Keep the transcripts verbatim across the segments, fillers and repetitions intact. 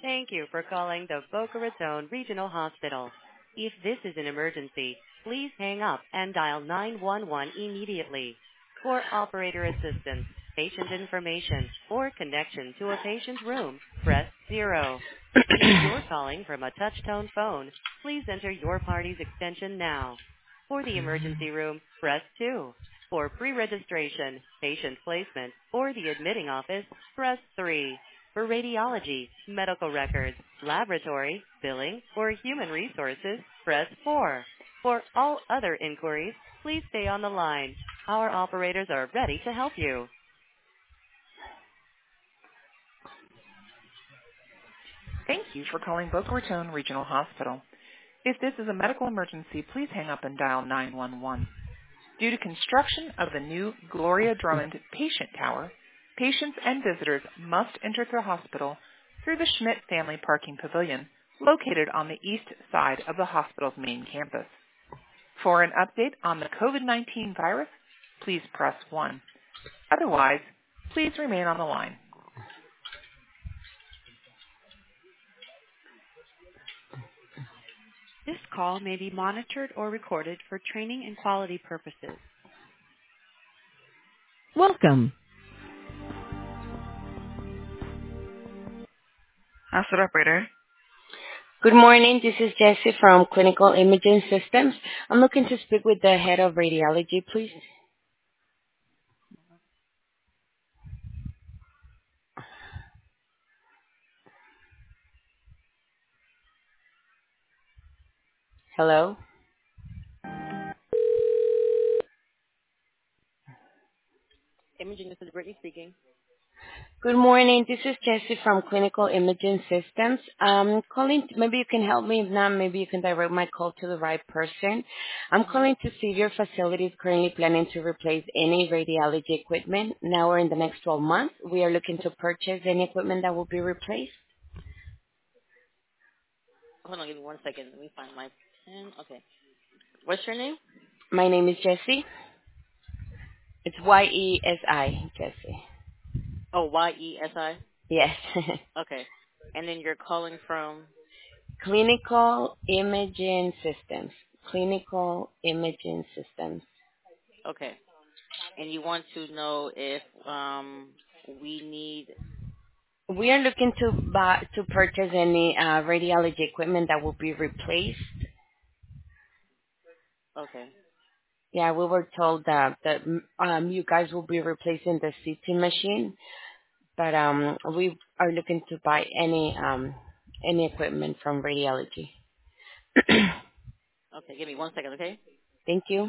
Thank you for calling the Boca Raton Regional Hospital. If this is an emergency, please hang up and dial nine one one immediately. For operator assistance, patient information, or connection to a patient's room, press zero. If you're calling from a touch-tone phone, please enter your party's extension now. For the emergency room, press two. For pre-registration, patient placement, or the admitting office, press three. For radiology, medical records, laboratory, billing, or human resources, press four. For all other inquiries, please stay on the line. Our operators are ready to help you. Thank you for calling Boca Raton Regional Hospital. If this is a medical emergency, please hang up and dial nine one one. Due to construction of the new Gloria Drummond Patient Tower, patients and visitors must enter the hospital through the Schmidt Family Parking Pavilion located on the east side of the hospital's main campus. For an update on the COVID nineteen virus, please press one. Otherwise, please remain on the line. This call may be monitored or recorded for training and quality purposes. Welcome. Hospital operator. Good morning. This is Jessie from Clinical Imaging Systems. I'm looking to speak with the head of radiology, please. Hello? Imaging, this is Brittany speaking. Good morning. This is Jessie from Clinical Imaging Systems. Um, calling, maybe you can help me. If not, maybe you can direct my call to the right person. I'm calling to see if your facility is currently planning to replace any radiology equipment now or in the next twelve months. We are looking to purchase any equipment that will be replaced. Hold on, give me one second. Let me find my pen. Okay. What's your name? My name is Jessie. It's Y E S I, Jessie. Oh, Y E S I? Yes. Okay. And then you're calling from? Clinical Imaging Systems. Clinical Imaging Systems. Okay. And you want to know if um we need? We are looking to buy to purchase any uh, radiology equipment that will be replaced. Okay. Yeah, we were told that that um, you guys will be replacing the C T machine, but um, we are looking to buy any um, any equipment from radiology. Okay, give me one second, okay? Thank you.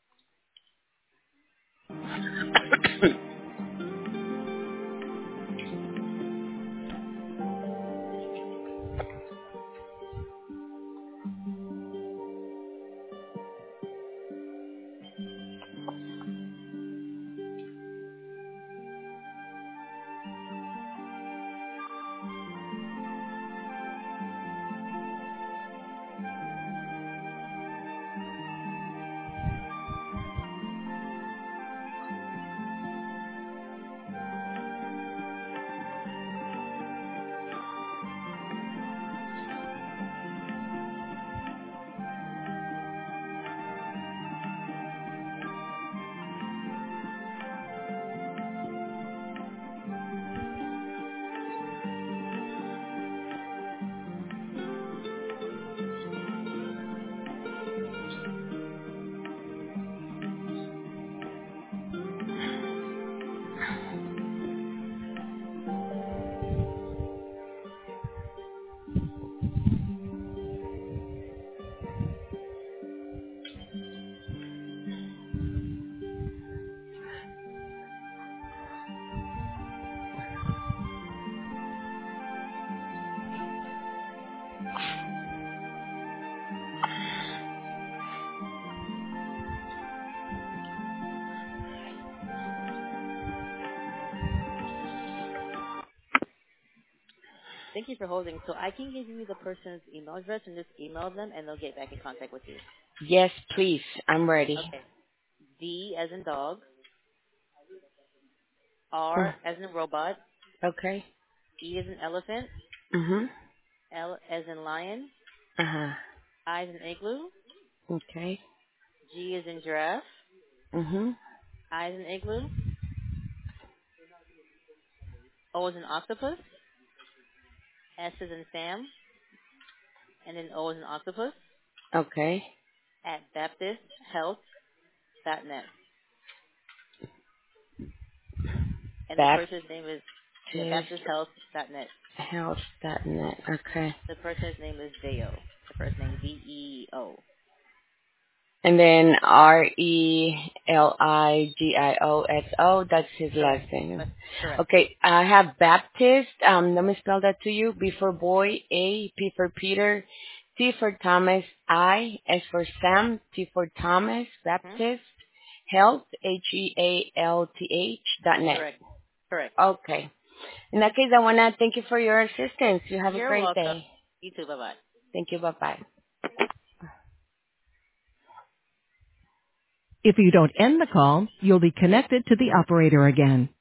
Thank you for holding. So I can give you the person's email address and just email them, and they'll get back in contact with you. Yes, please. I'm ready. Okay. D as in dog, Hmm. R as in robot, Okay. E as in elephant, Mhm. L as in lion. Uh huh. I as in igloo. Okay. G as in giraffe. Mhm. I as in igloo. O as in octopus. S as in Sam. And then O as in octopus. Okay. At baptist health dot net. And the person's name is yeah, baptist health dot net. Health dot net. Okay. The person's name is Veo. The first name V E O. And then R E L I G I O S O, that's his Correct. last name. That's correct. Okay, I have Baptist. Um, let me spell that to you. B for boy, A, P for Peter, T for Thomas, I, S for Sam, T for Thomas, Baptist, mm-hmm. Health, H E A L T H dot net. Correct. Correct. Okay. In that case, I want to thank you for your assistance. You have You're a great welcome. day. You too. Bye-bye. Thank you. Bye-bye. If you don't end the call, you'll be connected to the operator again.